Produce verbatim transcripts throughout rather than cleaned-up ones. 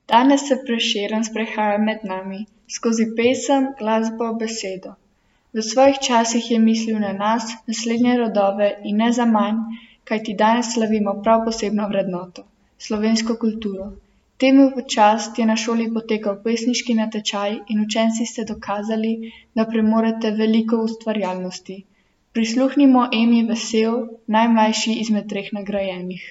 Danes se Prešeren sprehaja med nami, skozi pesem, glasbo, besedo. V svojih časih je mislil na nas, naslednje rodove in ne zaman, kajti danes slavimo prav posebno vrednoto, slovensko kulturo. Temu v čast je na šoli potekal pesniški natečaj in učenci ste dokazali, da premorete veliko ustvarjalnosti. Prisluhnimo Emi Vesel, najmlajši izmed treh nagrajenih.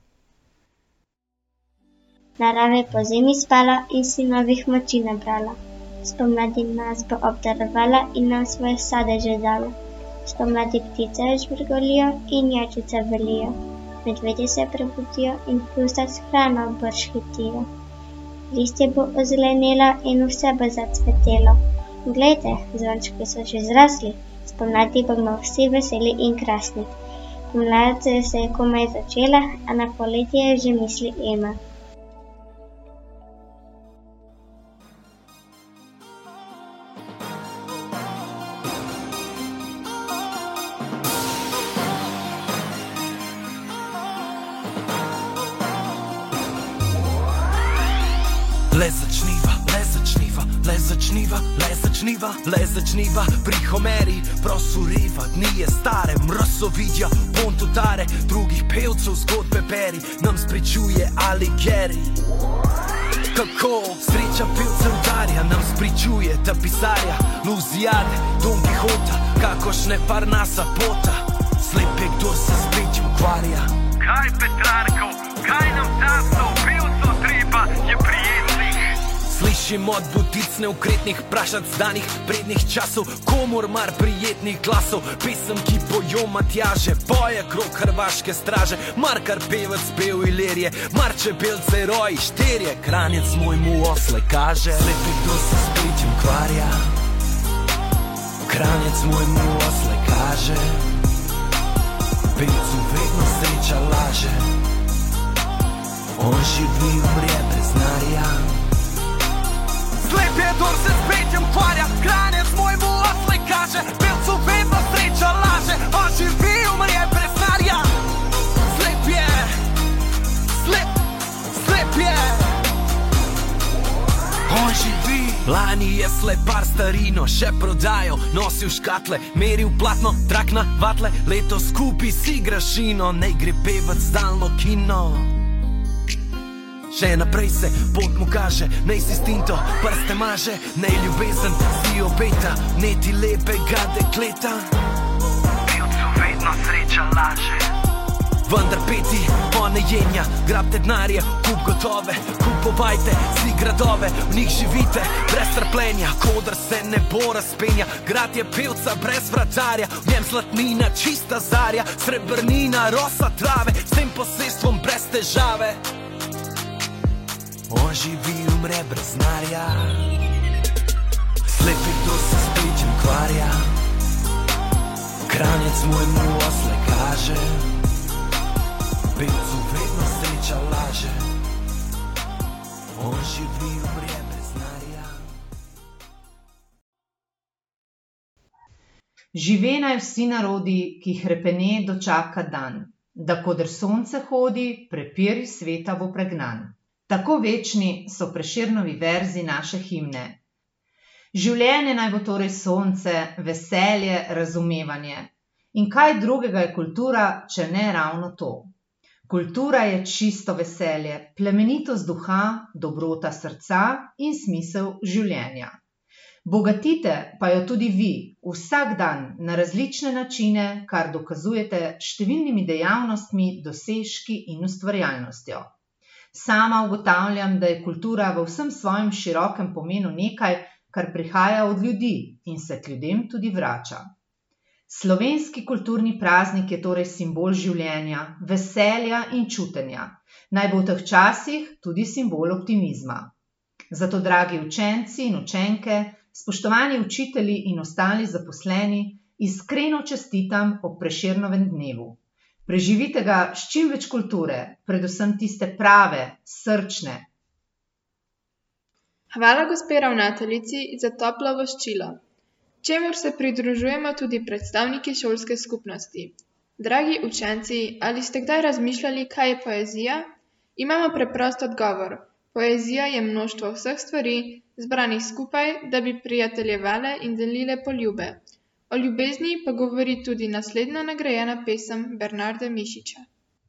Narava je pozimi spala in si novih moči nabrala. Spomladi nas bo obdarovala in nam svoje sadeže dala. Spomladi ptice žvrgolijo in jajčice velijo. Medvedje se prebudijo in pusta s hrano brž hitijo. Listje bo ozelenelo in vse bo zacvetelo. Glejte, zvončki so že zrasli, spomladi bomo vsi veseli in krasni. Pomlad se je komaj začela, a na poletje že misli Ema. Le začniva, le začniva, le začniva, le začniva, le začniva, pri Homeri prosuriva, dni je stare, mrso vidijo, pontutare, drugih pevcev zgodbe beri, nam spričuje Alighieri. Kako sreča pevcev darja, nam spričuje ta pisarja, Luziade, Don Quixota, kakošne Parnasa pota, slepe kdor se s petjem ukvarja. Kaj Petrarkov, kaj nam tasov, pevcev treba je prijetnih. Slišim od butic neukretnih, prašac danih prednih časov, komor mar prijetnih glasov, pesem, ki pojo Matjaže, poje krog hrvaške straže, mar kar pevec pev Ilirije, mar čebelce roji štirje, Kranjec moj mu osle kaže. Slepi kdo se s petjem kvarja, Kranjec moj mu osle kaže, pevcu vedno sreča laže, on živi umre brez narja. Slep je, dor se s petjem kvarja, Kranjec moj mu osle kaže, pevcu vedno sreča laže, on živi umre brez narja. Slep je, slep, slep je, on živi. Lani je slepar starino še prodajal, nosil škatle, meril platno, trak na vatle, leto skupaj si grašino, ne gre pevec stalno kino. Še naprej se pot mu kaže, nej si stinto, prste maže, nej ljubezen si obeta, ne ti lepega dekleta. Pevcu vedno sreča laže, vendar peti, one jenja, grabte denarje, kup gotove, kupovajte si gradove, v njih živite brez trpljenja, kodr se ne bo razpenja, grad je pevca brez vratarja, v njem zlatnina čista zarja, srebrnina rosa trave, s tem posestvom brez težave. On živi umre brez narja, slepi kdo se s petjem kvarja, Kranjec moj mu osle kaže, pevcu vedno sreča laže, on živi umre brez narja. Živenaj vsi narodi, ki hrepene dočaka dan, da koder sonce hodi, prepiri sveta bo pregnan. Tako večni so Prešernovi verzi naše himne. Življenje naj bo torej sonce, veselje, razumevanje. In kaj drugega je kultura, če ne ravno to? Kultura je čisto veselje, plemenitost duha, dobrota srca in smisel življenja. Bogatite pa jo tudi vi, vsak dan, na različne načine, kar dokazujete številnimi dejavnostmi, dosežki in ustvarjalnostjo. Sama ugotavljam, da je kultura v vsem svojem širokem pomenu nekaj, kar prihaja od ljudi in se k ljudem tudi vrača. Slovenski kulturni praznik je torej simbol življenja, veselja in čutenja. Naj bo v teh časih tudi simbol optimizma. Zato, dragi učenci in učenke, spoštovani učitelji in ostali zaposleni, iskreno čestitam ob Prešernovem dnevu. Preživite ga s čim več kulture, predvsem tiste prave, srčne. Hvala gospe ravnateljici za toplo voščilo, čemur se pridružujemo tudi predstavniki šolske skupnosti. Dragi učenci, ali ste kdaj razmišljali, kaj je poezija? Imamo preprost odgovor. Poezija je mnoštvo vseh stvari, zbranih skupaj, da bi prijateljevale in delile poljube. O ljubezni pa govori tudi naslednja nagrajena pesem Bernarda Mišiča.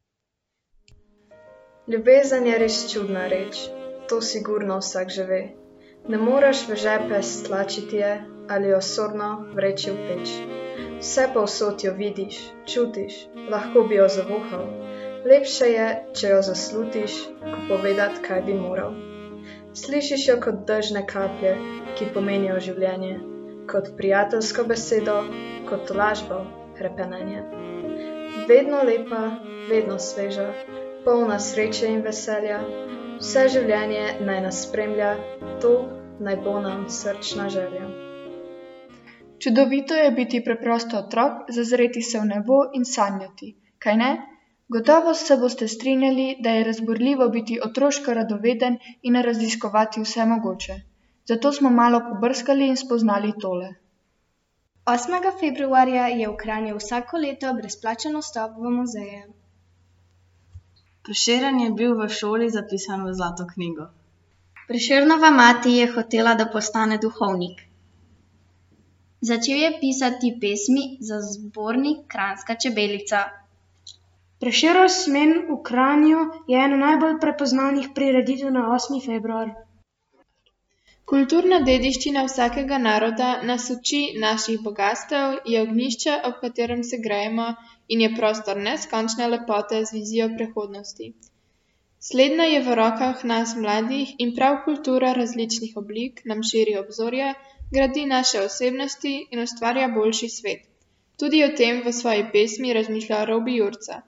Ljubezen je res čudna reč, to sigurno vsak že ve. Ne moreš v žepe stlačiti je ali osorno vreči v peč. Vse povsod jo vidiš, čutiš, lahko bi jo zavohal. Lepše je, če jo zaslutiš, ko povedat, kaj bi moral. Slišiš jo kot dežne kaplje, ki pomenijo življenje, kot prijateljsko besedo, kot tolažbo, hrepenenje. Vedno lepa, vedno sveža, polna sreče in veselja, vse življenje naj nas spremlja, to naj bo nam srčna želja. Čudovito je biti preprosto otrok, zazreti se v nebo in sanjati, kaj ne? Gotovo se boste strinjali, da je razburljivo biti otroško radoveden in raziskovati vse mogoče. Zato smo malo pobrskali in spoznali tole. osmega februarja je v Kranju vsako leto brezplačen vstop v muzeje. Prešeren je bil v šoli zapisan v zlato knjigo. Prešernova mati je hotela, da postane duhovnik. Začel je pisati pesmi za zbornik Kranjska čebelica. Prešernov smen v Kranju je ena najbolj prepoznavnih prireditev na osmi februar. Kulturna dediščina vsakega naroda nas uči naših bogastev, je ognjišče, ob katerem se grejemo, in je prostor neskončne lepote z vizijo prihodnosti. Slednja je v rokah nas mladih in prav kultura različnih oblik nam širi obzorje, gradi naše osebnosti in ustvarja boljši svet. Tudi o tem v svoji pesmi razmišlja Robi Jurca.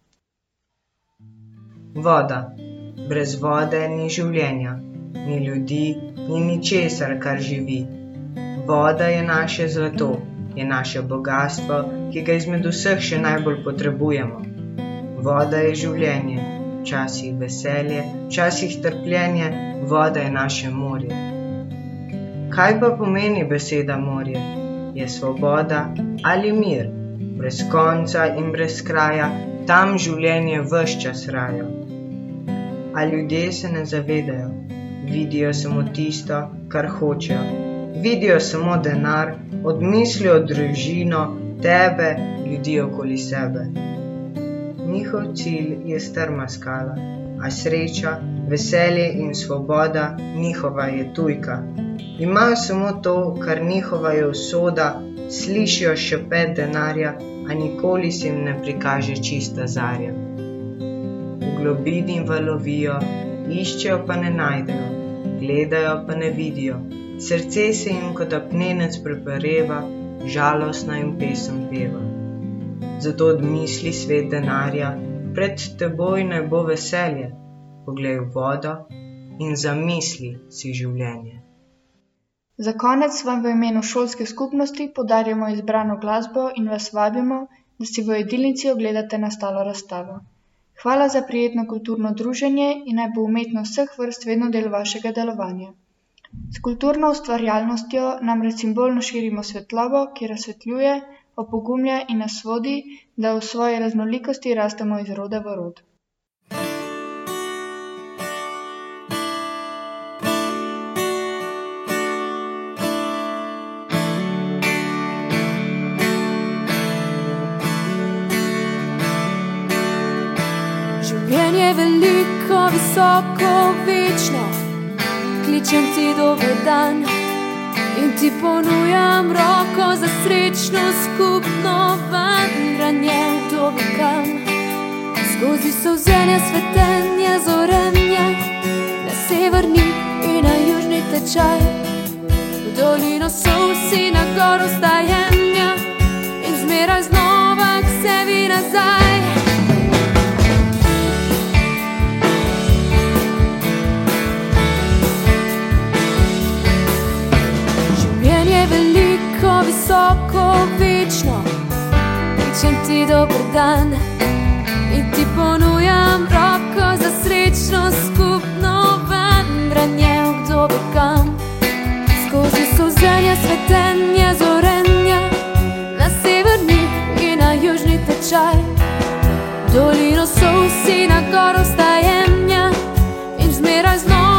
Voda. Brez vode ni življenja, ni ljudi, ni ničesar, kar živi. Voda je naše zlato, je naše bogastvo, ki ga izmed vseh še najbolj potrebujemo. Voda je življenje, včasih veselje, včasih trpljenje, voda je naše morje. Kaj pa pomeni beseda morje? Je svoboda ali mir? Brez konca in brez kraja, tam življenje ves čas raja. A ljudje se ne zavedajo, vidijo samo tisto, kar hočejo. Vidijo samo denar, odmislijo družino, tebe, ljudi okoli sebe. Njihov cilj je strma skala, a sreča, veselje in svoboda njihova je tujka. Imajo samo to, kar njihova je usoda, slišijo šepet denarja, a nikoli se jim ne prikaže čista zarja. V globini valovijo, iščejo pa ne najdejo, gledajo pa ne vidijo, srce se jim kot apnenec prepareva, žalostna jim pesem peva. Zato odmisli svet denarja, pred teboj naj bo veselje, poglej v vodo in zamisli si življenje. Za konec vam v imenu šolske skupnosti podarjamo izbrano glasbo in vas vabimo, da si v jedilnici ogledate nastalo razstavo. Hvala za prijetno kulturno druženje in naj bo umetnost vseh vrst vedno del vašega delovanja. S kulturno ustvarjalnostjo namreč simbolno širimo svetlobo, ki razsvetljuje, opogumlja in nas vodi, da v svoji raznolikosti rastemo iz roda v rod. Življenje je veliko, visoko, večno, kličem ti dober dan in ti ponujam roko za srečno skupno vandranje v dobikam. Skozi solzenja, svetenja, zorenja, na severni in na južni tečaj, v dolino solsi, na goro stajenja in zmeraj znova k sebi nazaj. Visoko, večno, kličem ti dober dan in ti ponujam roko za srečno skupno vandranje v dobikam. Skozi solzenja, svetenja, zorenja, na severni in na južni tečaj, dolino solsi, na goro stajenja in zmeraj znova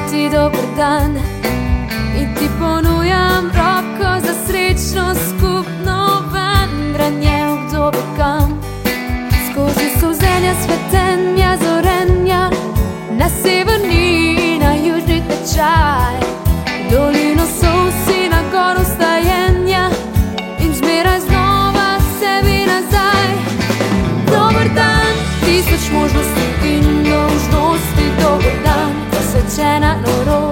ti dober dan in ti ponujam roko za srečno skupno ven, branje obdobje kam. Skozi solzenja, svetenja, zorenja, na severni, na južni tečaj, dolino sosi, na gor vstajenja in zmeraj znova sebi nazaj. Dober dan, tisoč možnosti in dolžnosti, dober dan, posvečena norost.